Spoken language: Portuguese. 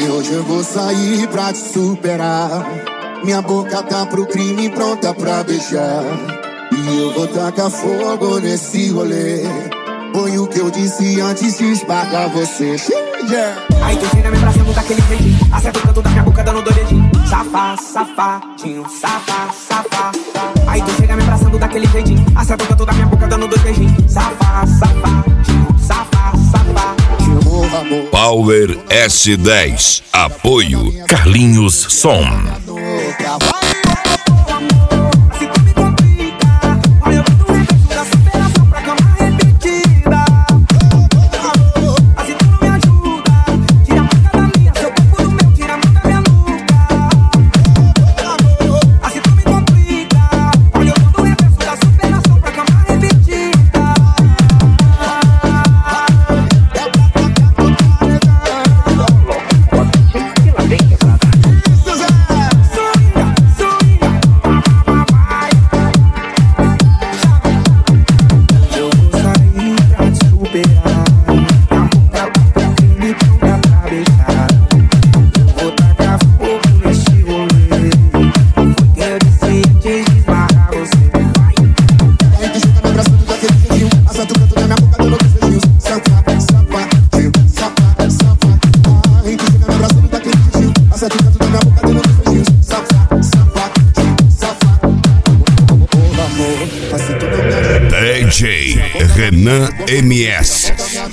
E hoje eu vou sair pra te superar. Minha boca tá pro crime, pronta pra beijar. E eu vou tacar fogo nesse rolê. Foi o que eu disse antes de espargar você. Aí tu chega me abraçando daquele jeitinho, acerta o canto da minha boca dando doidinho. Safá, safadinho, safá, safá. Aí tu chega me abraçando daquele jeitinho, acerta o canto da minha boca dando dois beijinhos. Safá, safadinho, safá, safá. Power S10. Apoio Carlinhos Som. DJ Renan MS.